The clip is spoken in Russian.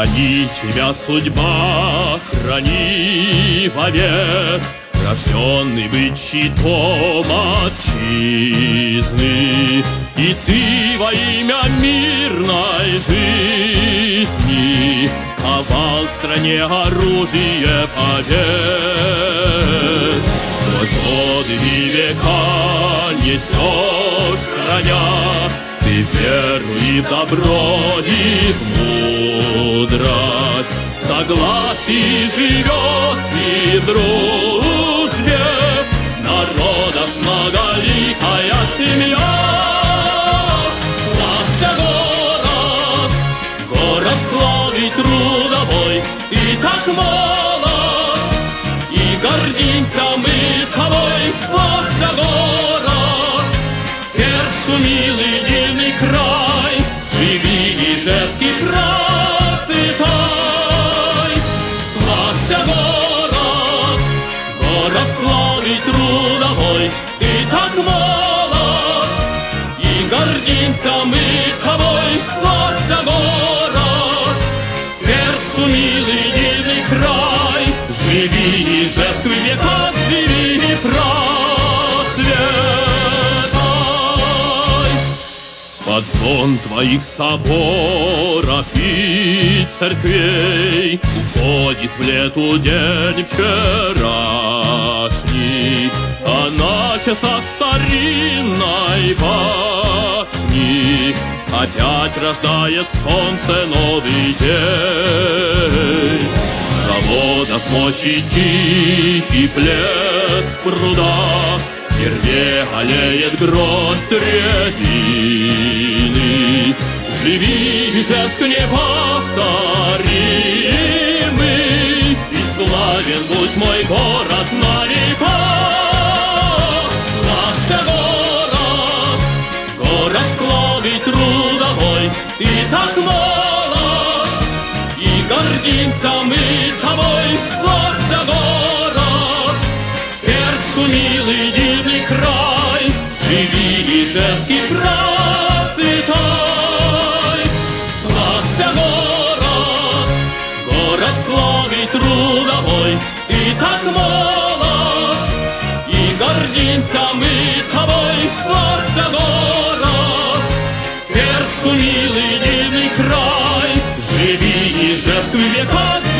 Храни тебя судьба, храни вовек, рожденный быть щитом отчизны. И ты во имя мирной жизни ковал в стране оружие побед. Сквозь годы и века несешь, храня ты веру и добро, и мудрость. В согласии живет и в дружбе народов многоликая семья. Славься, город, город славы трудовой, ты так молод, и гордимся мы тобой. Славься, город, сердцу милый дивный край, живи и жеский процветай. Славься, город, город славы трудовой, ты так молод, и гордимся мы тобой. Славься, город, сердцу милый дивный край, живи и жеский века, живи и процветай. Под звон твоих соборов и церквей уходит в лету день вчерашний, а на часах старинной башни опять рождает солнце новый день. Заводов мощи тихий плеск пруда, вперве аллеет гроздь рябины. Живи, Ижевск неповторимый, и славен будь мой город на века. Славься, город, город славы трудовой, ты так молод, и гордимся мы тобой. Славься, город, сердцу милый дивный край, живи и жеский процветай. Славься, город, город славы трудовой, ты так молод, и гордимся мы тобой. Славься, город, сердцу милый дивный край, живи и жеский века.